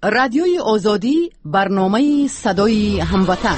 رادیوی آزادی، برنامه صدای هموطن.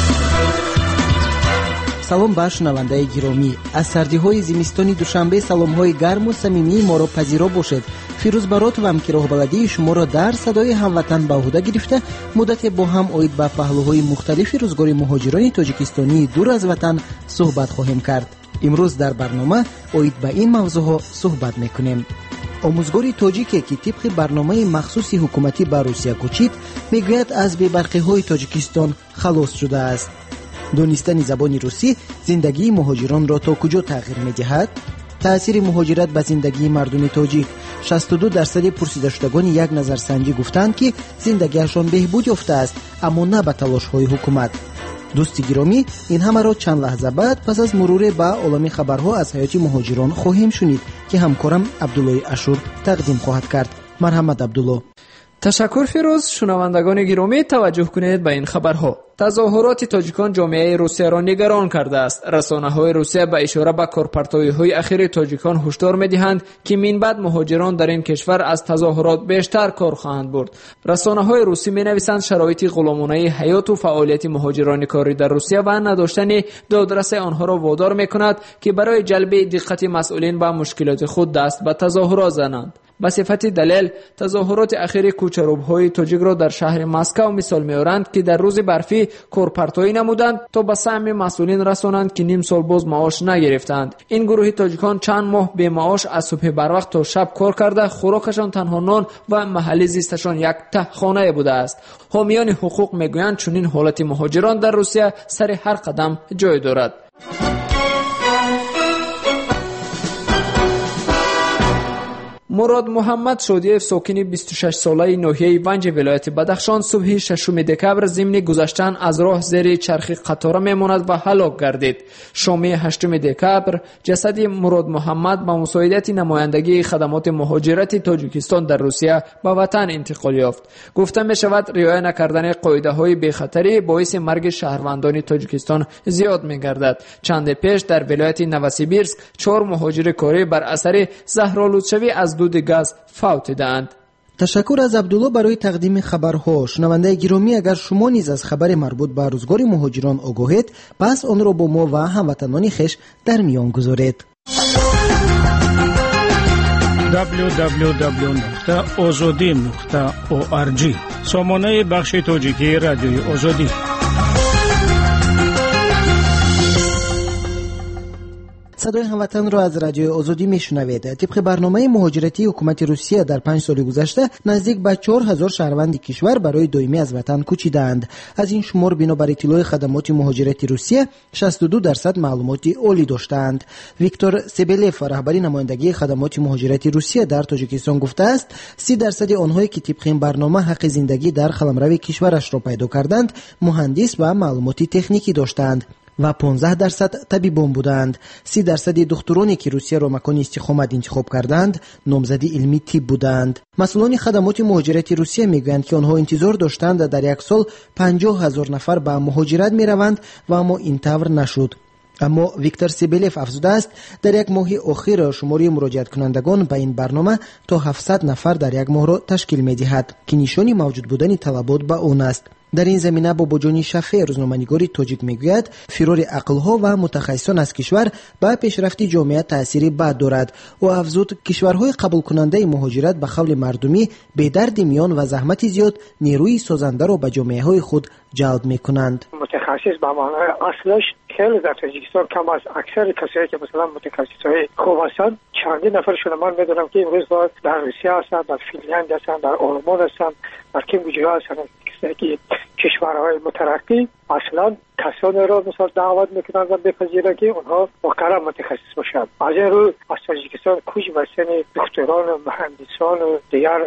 سلام ба шунавандаи гиромӣ. аз сардиҳои зимистони душанбе саломҳои гарму самимии моро пазиро бошед. фирӯз баротовам ки роҳбаладии шуморо дар садои ҳамватан ба ӯҳда гирифта муддате бо ҳам оид ба паҳлӯҳои мухталифи рӯзгори муҳоҷирони тоҷикистонии дур аз ватан суҳбат хоҳем кард. имрӯз дар барнома оид ба ин мавзӯъҳо суҳбат мекунем. омӯзгори тоҷике ки тибқи барномаи махсуси ҳукуматӣ ба русия кӯчид мегӯяд аз бебарқиҳои тоҷикистон халос шудааст. донистани забони русӣ зиндагии муҳоҷиронро то куҷо тағйир медиҳад? таъсири муҳоҷират ба зиндагии мардуми тоҷик. 62% пурсидашудагони як назарсанҷӣ гуфтанд ки зиндагиашон беҳбуд ёфтааст, аммо на ба талошҳои ҳукумат. дӯсти гиромӣ, ин ҳамаро чанд лаҳза баъд пас аз муруре ба олами хабарҳо аз ҳаёти муҳоҷирон хоҳем шунид ки ҳамкорам Абдуллои Ашур тақдим хоҳад кард. марҳамат Абдулло. ташаккур фирӯз. шунавандагони гиромӣ, таваҷҷӯҳ кунед ба ин хабарҳо. тазоҳуроти тоҷикон ҷомеаи русияро нигарон кардааст. расонаҳои русия ба ишора ба корпартоиҳои ахири тоҷикон ҳушдор медиҳанд ки минбаъд муҳоҷирон дар ин кишвар аз тазоҳурот бештар кор хоҳанд бурд. расонаҳои русӣ менависанд шароити ғуломонаи ҳаёту фаъолияти муҳоҷирони кори дар русия ва надоштани додрасаи онҳоро водор мекунад ки барои ҷалби диққати масъулин ба мушкилоти худ даст ба тазоҳурот зананд. ба сифати далел, тазоҳуроти ахири кӯчарӯбҳои тоҷикро дар шаҳри Москав мисол меоранд ки дар рӯзи барфӣ корпартоӣ намуданд то ба саҳми масъулин расонанд ки ним сол боз маош нагирифтанд. ин гурӯҳи тоҷикон чанд моҳ бемаош аз субҳи барвақт то шаб кор карда, хӯрокашон танҳо нон ва маҳалли зисташон як таҳхонае будааст. ҳомиёни ҳуқуқ мегӯянд чунин ҳолати муҳоҷирон дар Русия сари ҳар қадам ҷой дорад. мурод муҳаммад шодиев, сокини 26-солаи ноҳияи Ванҷи вилояти Бадахшон, субҳи 6 декабр зимни гузаштан аз роҳ зери чархи қатора мемонад ва ҳалок гардид. шоми 8 декабр ҷасади Мурод муҳаммад ба мусоидати намояндагии хадамоти муҳоҷирати Тоҷикистон дар Русия ба ватан интиқол ёфт. гуфта мешавад, риоя накардани қоидаҳои бехатарӣ боиси марги шаҳрвандони Тоҷикистон зиёд мегардад. чанде пеш дар вилояти Новосибирск 4 муҳоҷири корӣ бар асари заҳролудшавӣ аз дуди газ фавт дидаанд. ташаккур аз Абдулло барои тақдими хабарҳо. шунавандаи гиромӣ, агар шумо низ аз хабари марбут ба рӯзгори муҳоҷирон огоҳед, пас онро бо мо ва ҳамватанони хеш дар миён гузоред. www.ozodi.org сомонаи бахши тоҷикии радиои озодӣ. садои ҳамватанро аз радиои озодӣ мешунавед. тибқи барномаи муҳоҷиратии ҳукумати русия дар 5 соли гузашта наздик ба 4000 шаҳрванди кишвар барои доимӣ аз ватан кӯчидаанд. аз ин шумор бино бар иттилои хадамоти муҳоҷирати русия 62% маълумоти олӣ доштаанд. виктор себелев, раҳбари намояндагии хадамоти муҳоҷирати русия дар тоҷикистон гуфтааст, 30% онҳое ки тибқи ин барнома ҳаққи зиндагӣ дар қаламрави кишварашро пайдо карданд, муҳандис ва маълумоти техникӣ доштаанд ва 15% табибон буданд. 30% духтуроне ки Русияро макони истихомат интихоб карданд, номзади илми тиб буданд. масъулони хадамоти муҳоҷирати Русия мегӯянд ки онҳо интизор доштанд дар як сол 50,000 нафар ба муҳоҷират мераванд ва аммо ин тавр нашуд. аммо Виктор Себелев афзудааст, дар як моҳи охир шумори муроҷиаткунандагон ба ин барнома то 700 нафар дар як моҳро ташкил медиҳад ки нишони мавҷуд будани талабот ба он аст. дар ин замина Бобоҷони Шафе, рӯзноманигори тоҷик, мегӯяд, фирори ақлҳо ва мутахассисон аз кишвар ба пешрафти ҷомеа таъсири бад дорад. ӯ афзуд, кишварҳои қабулкунандаи муҳоҷират ба қавли мардумӣ бедарди миён ва заҳмати зиёд нерӯи созандаро ба ҷомеаҳои худ ҷалб мекунанд. متخصص به معنای اصلش خیلی در تاجیکستان کم است. اکثر کسایی که مثلا متخصصای خوب هستند چندین نفرشون من میدونم که امروز در روسیه هستند، در فنلاند هستند، در آلمان هستند، در کمبوجیا هستند. که کشورهای مترقی اصلا کسانی را مثلا دعوت میکنند و بپذیرند که اونها واقعا متخصص باشند. از این رو از تاجیکستان کوچ بستن دکتران و مهندسان و دیگر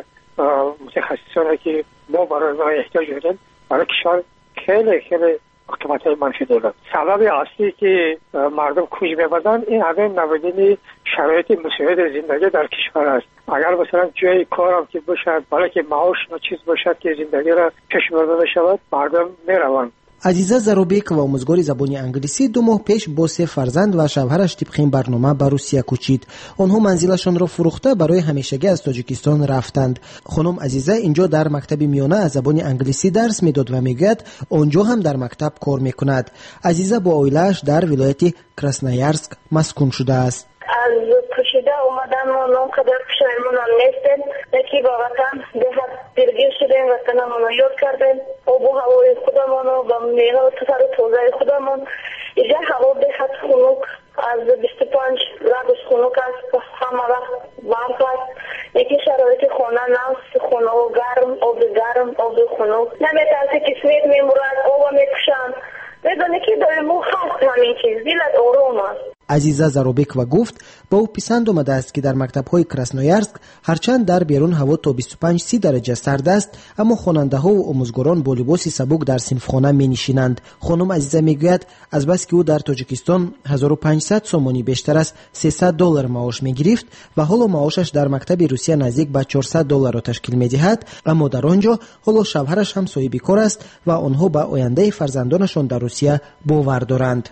متخصصانی که ما برای ما احتیاج داریم برای کشور خیلی حکومت‌های منفی دارد. سبب اصلی که مردم کوچ می‌برند این همین نبودن شرایط مساعد زندگی در کشور است. اگر مثلا جای کارم که باشد، بالا که معاش و چیز باشد که زندگی را پیش برده شود، مردم میروند. азиза заробекова омӯзгори забони англисӣ 2 моҳ пеш бо 3 фарзанд ва шавҳараш тибқи ин барнома ба Русия кӯчид. онҳо манзилашонро фурӯхта барои ҳамешагӣ аз Тоҷикистон рафтанд. хонум Азиза инҷо дар мактаби миёна аз забони англисӣ дарс медод ва мегӯяд онҷо ҳам дар мактаб кор мекунад. Азиза бо оилааш дар вилояти Красноярск маскун шудааст. از کشیده اومدم و نامقدر پشیمونم نیستم یکی با وطن دهت درگیر شدیم وطنمون رو یاد کردیم آب و هوای خودمون رو با میوه و تازه خودمون اینجا هوا دهت خنک از 25 گرادوس خنک است همه وقت برف است یکی شرایط خانه نفس خانه و گرم آب خنک نمیترسی که سوید میمورد آب میکشند بدونه که داریم او هست همین چیز دلت آروم است. азиза заробекова гуфт ба ӯ писанд омадааст ки дар мактабҳои Красноярск ҳарчанд дар берун ҳаво то 25-30 дараҷа сард аст, аммо хонандаҳо ва омӯзгорон бо либоси сабук дар синфхона менишинанд. хонум Азиза мегӯяд азбаски ӯ дар Тоҷикистон 1500 сомонӣ бештар аз $300 маош мегирифт ва ҳоло маошаш дар мактаби Русия наздик ба $400 ташкил медиҳад, аммо дар он ҷо ҳоло шавҳараш ҳам соҳиби кор аст ва онҳо ба ояндаи фарзандонашон дар Русия бовар доранд.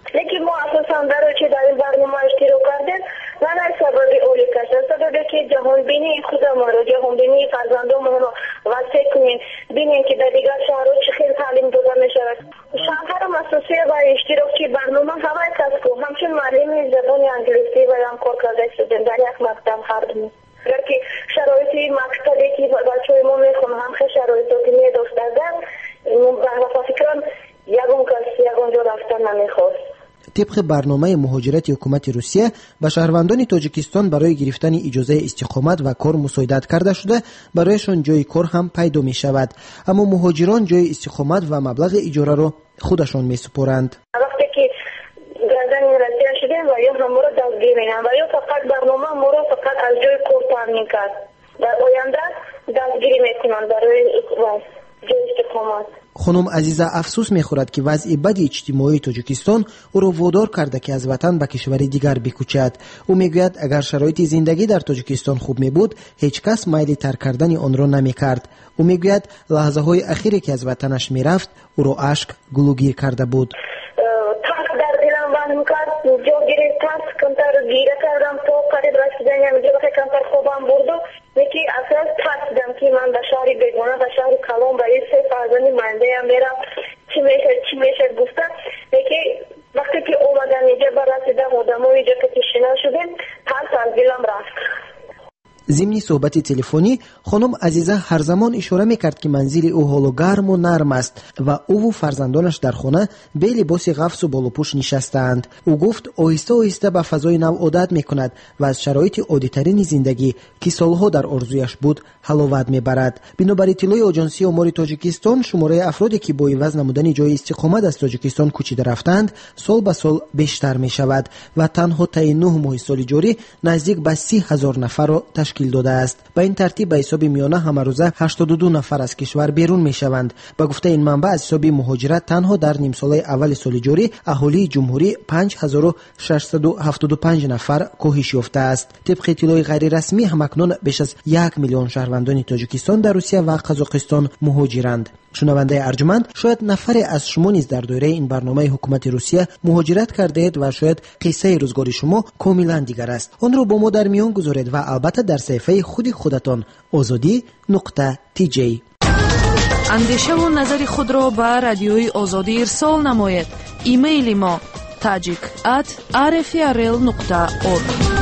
که در این برنامه اشتراک کردن و نه سبب اولی کشتن سببی که جهان بینی خودمون رو جهان بینی فرزندانمون رو وسیع کنیم بینیم که در دیگر شهرها چه خیلی تعلیم داده می شود. شهر مؤسسه و اشتراکی برنامه همه کس کو همچون معلم زبان انگلیسی و هم کار کرده شدن در یک مکتب هر دو اگر که شرایط مکتبی که بچه‌های ما میخونن هم خیلی شرایطی می داشتن و فکران یگون کس یگون جا رفتن نمیخواست. طبق برنامه مهاجرت حکومت روسیه به شهروندان تاجیکستان برای گرفتن اجازه استقامت و کار مساعدت کرده شده برایشان جای کار هم پیدا می شود، اما مهاجران جای استقامت و مبلغ اجاره را خودشان می سپارند. وقتی که گردن رسیده شدیم و یا هم را دستگیر می‌کنند و یا فقط برنامه ما را فقط از جای کار تامین کرد. در آینده دستگیری میکنند برای جای استقامت. خانم عزیزه افسوس می‌خورد که وضع بد اجتماعی تاجیکستان او را وادار کرده که از وطن به کشوری دیگر بکوچد. او میگوید اگر شرایط زندگی در تاجیکستان خوب می‌بود هیچ کس میل ترک کردن آن را نمی‌کرد. او میگوید لحظه‌های اخیری که از وطنش میرفت او را اشک گلوگیر کرده بود. جو گرفتم کنتر گیره کردم تو قریب رسیدن اینجا وقتی کنتر خوبم بردو یکی اصلا ترسیدم که من به شهر بیگانه به شهر کلام به این سه فرزندی منده هم میرم چی میشه گفتم یکی وقتی که اومدم اینجا برسیدم آدم ها اینجا که تشنه شدیم ترس از دلم رفت. ضمن صحبت تلفنی خانم عزیزه هر زمان اشاره میکرد که منزل او حال گرم و نرم است و او و فرزندانش در خانه به لباس غفص و بالوپوش نشستند. او گفت آهسته آهسته به فضای نو عادت میکند و از شرایط عادی‌ترین زندگی که سالها در آرزویش بود حلاوت میبرد. بنابر اطلاع آژانسی آمار تاجیکستان شماره افرادی که با عوض نمودن جای استقامت از تاجیکستان کوچیده رفتند سال به سال بیشتر میشود و تنها طی 9 ماه سال جاری نزدیک به 30,000 نفر را تشکیل داده است. به این ترتیب به حساب میانه همه روزه 82 نفر از کشور بیرون میشوند. به گفته این منبع از حساب مهاجرت تنها در نیم ساله اول سال جاری اهالی جمهوری 5675 نفر کاهش یافته است. طبق اطلاع غیر رسمی همکنون بیش از 1 میلیون شهروندان تاجیکستان در روسیه و قزاقستان مهاجرند. شنونده ارجمند، شاید نفری از شما نیز در دایره این برنامه حکومت روسیه مهاجرت کرده اید و شاید قصه روزگار شما کاملا دیگر است. آن را با ما در میان گذارید و البته در صفحه خودتان azadi.tj. اندیشه و نظر خود را به رادیوی آزادی ارسال نمایید. ایمیل ما tajik@rfrl.org.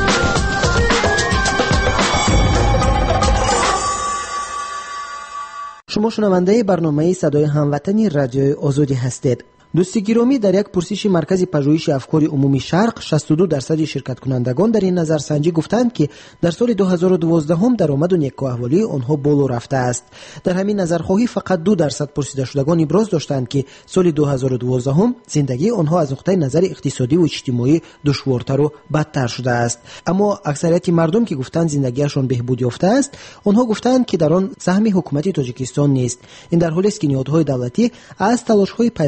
شما شنونده برنامه صدای هموطنی رادیوی آزادی هستید. دوستی گرامی، در یک پرسش مرکز پژوهش افکار عمومی شرق 62% شرکت کنندگان در این نظرسنجی گفتند که در سال 2012 هم درآمد و نیکوحوالی آنها بالا رفته است. در همین نظرخواهی فقط 2% پرسیده شدگان ابراز داشتند که سال 2012 هم زندگی آنها از نقطه نظر اقتصادی و اجتماعی دشوارتر و بدتر شده است. اما اکثریت مردم که گفتند زندگیشان بهبود یافته است، آنها گفتند که در آن سهم حکومت تاجیکستان نیست. این در حالی است که نهادهای دولتی از تلاش‌های پیوسته برای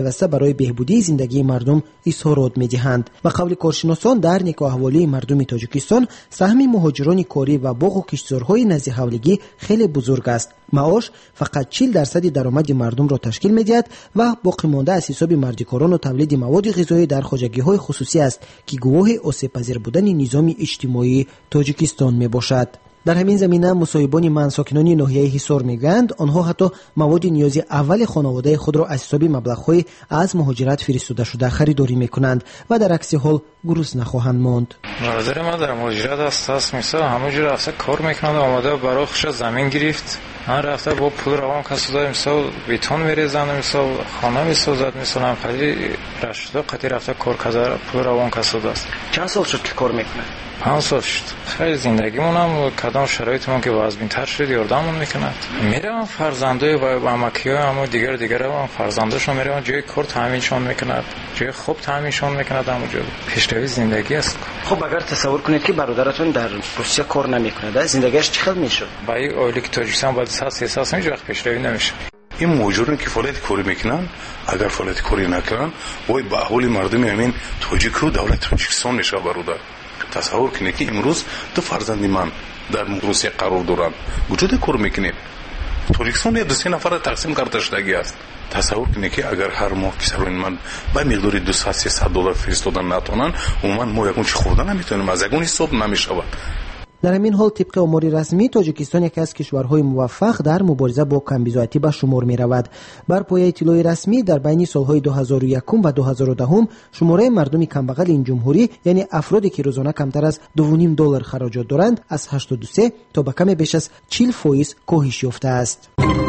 برای بهبودی زندگی مردم اظهارات می‌دهند. و قول کارشناسان در نگاه‌احوالی مردم تاجیکستان سهم مهاجران کاری و باغ و کشتزارهای نزد حولگی خیلی بزرگ است. معاش فقط 40% درآمد مردم را تشکیل می‌دهد و باقی مانده از حساب مردکاران و تولید مواد غذایی در خواجگی‌های خصوصی است که گواه آسیب‌پذیر بودن نظام اجتماعی تاجیکستان میباشد. در همین زمینه مصاحبان من ساکنان ناحیه حصار میگویند آنها حتی مواد نیازی اول خانواده خود را از حساب مبلغ‌های از مهاجرت فرستاده شده خریداری میکنند و در عکس حال گرسنه نخواهند ماند. برادر ما در مهاجرت است مثلا همونجور رفته کار میکنه آماده برای خوش زمین گرفت. من رفته با پول روان کسوده مثلا بیتون میریزن مثلا خانه میسازد مثلا خیلی رشته قطعی رفته کار کرده پول روان کسوده است. چند سال شد که کار میکنه؟ 5 سال شد. خیلی زندگیمون هم کدام شرایطمون که وضع‌بین‌تر شد یاردمون میکند. میرم فرزندای و عمکیای هم دیگر هم فرزنداشون میرم جای کار تامینشون میکند. جای خوب تامینشون میکند همونجا. پیشروی زندگی است. خب اگر تصور کنید که برادرتون در روسیه کار نمیکنه زندگیش چه خیلی میشه؟ با این اولی که تاجیکستان باید اساس هیچ وقت پیشروی نمیشه. این مهاجران که فعالیت کاری میکنن اگر فعالیت کاری نکنن وای به احوال مردم همین تاجیک و دولت تاجیکستان میشه برادر. تصور کنید که امروز 2 فرزند من در روسیه قرار دارند وجود کار میکنید تاجیکستان 2-3 نفر تقسیم کرده شدگی است. تصور کنید که اگر هر ماه کسرین من با مقدار 200-300 دلار فرستادن نتونن عموما ما یکون چی خوردن نمیتونیم از یکون حساب نمیشود. در همین حال طبق آمار رسمی تاجیکستان یکی از کشورهای موفق در مبارزه با کمبیزاتی به شمار می رود. بر پایه اطلاع رسمی در بین سالهای 2001 و 2010 شماره مردم کمبغل این جمهوری یعنی افرادی که روزانه کمتر از $2.5 خراجات دارند از 83 تا به کم بیش از 40% کاهش یافته است.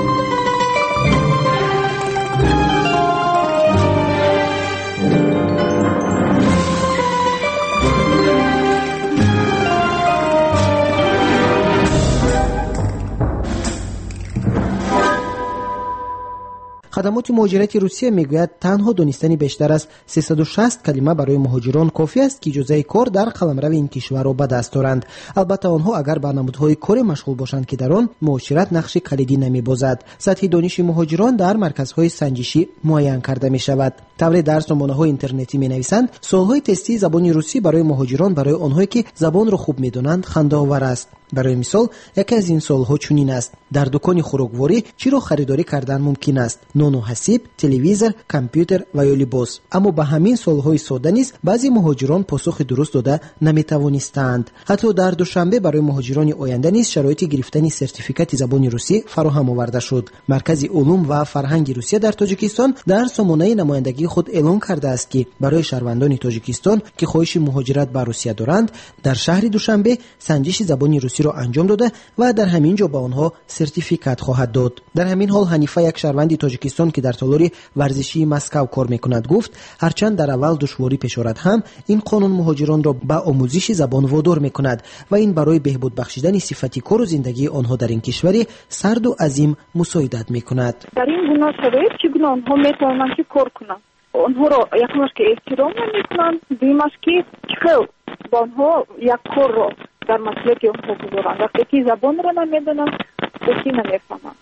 خدمات مهاجرتی روسیه میگوید تنها دانستن بیشتر از 360 کلمه برای مهاجران کافی است که اجازه کار در قلمرو این کشور را به دست دارند. البته آنها اگر به نمودهای کاری مشغول باشند که در آن معاشرت نقش کلیدی نمی‌بازد. سطح دانش مهاجران در مرکزهای سنجشی معین کرده می شود. طبری در رسانه‌های اینترنتی می‌نویسند سالهای تستی زبان روسی برای مهاجران برای آنهایی که زبان را خوب می‌دانند خنده‌آور است. برای مثال یکی از این سالها چنین است: در دکان خوراکواری چی را خریداری کردن ممکن است؟ نان و حسیب، تلویزیون، کامپیوتر و یا لباس. اما به همین سالهای ساده نیز بعضی مهاجران پاسخ درست داده نمی‌توانستند. حتی در دوشنبه برای مهاجران آینده نیز شرایط گرفتن سرتیفیکات زبان روسی فراهم آورده شد. مرکز علوم و فرهنگ روسیه در تاجیکستان در سامانه نمایندگی خود اعلام کرده است که برای شهروندان تاجیکستان که خواهش مهاجرت به روسیه دارند در شهر دوشنبه سنجش زبان روسی را انجام داده و در همین جا به آنها سرتیفیکات خواهد داد. در همین حال حنیفه یک شهروند تاجیکستان که در تالار ورزشی مسکو کار میکند گفت هرچند در اول دشواری پیش آمد هم این قانون مهاجران را به آموزش زبان وادار میکند و این برای بهبود بخشیدن صفت کار و زندگی آنها در این کشور سرد و عظیم مساعدت میکند. در این گونه شرایط چگونه آنها میتوانند که کار کنند؟ آنها را یکمش که احترام نمیکنند، دویمش که خیلی با آنها یک کار را در مسئله آنها گذارند. وقتی که زبان را نمیدانند بسی نمیفهمند.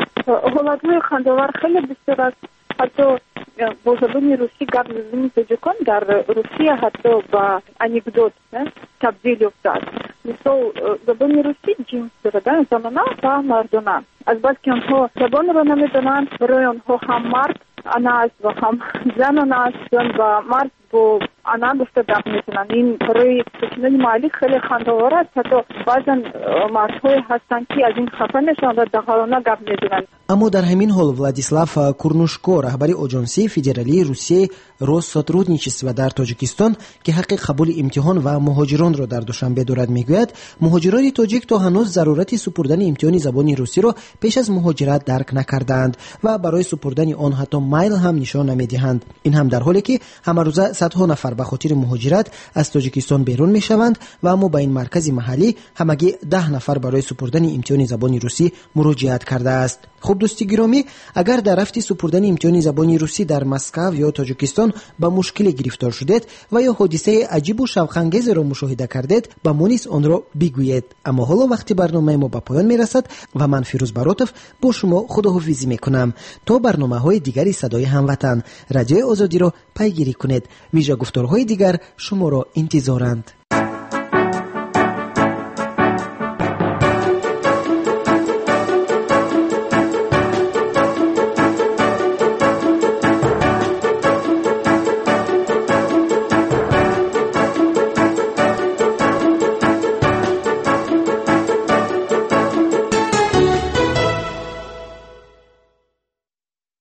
حالتهای خنده‌آور خیلی بسیار است. حتی با زبان روسی گپ زدن تاجیکان در روسیه حتی با انکدوت تبدیل یافته است. مثلا زبان روسی جنس دارد، زنانه و مردانه. از بس که آنها زبان را نمیدانند برای آنها هم مرد انا است و هم زن است و مرد با انا گفته گپ میزنند. این برای سکنان محلی خیلی خنده‌آور است. حتی بعضا مردهای هستند که از این خفه میشوند و دخالانه گپ میزنند. اما در همین حال ولادیسلاف کورنوشکو رهبر آژانسی فدرالی روسیه روسسوترودنیچسو در تاجیکستان که حق قبول امتحان و مهاجران را در دوشنبه دارد میگوید مهاجران تاجیک تا هنوز ضرورت سپردن امتحان زبان روسی را پیش از مهاجرت درک نکردند و برای سپردن آن حتی مایل هم نشان نمیدهند. این هم در حالی که همه روزه صدها نفر به خاطر مهاجرت از تاجیکستان بیرون میشوند و اما به این مرکز محلی همگی 10 نفر برای سپردن امتحان زبان روسی مراجعت کرده است. خب دوستی گرامی، اگر در رفت سپردن امتحان زبان روسی در مسکو یا تاجیکستان به مشکل گرفتار شدید و یا حادثه عجیب و شوق‌انگیز را مشاهده کردید، با ما نیز آن را بگویید. اما حالا وقتی برنامه ما به پایان میرسد و من فیروز براتوف با شما خداحافظی میکنم. تا برنامه‌های دیگری صدای هموطن رادیوی آزادی را پیگیری کنید. ویژه گفتارهای دیگر شما را انتظارند.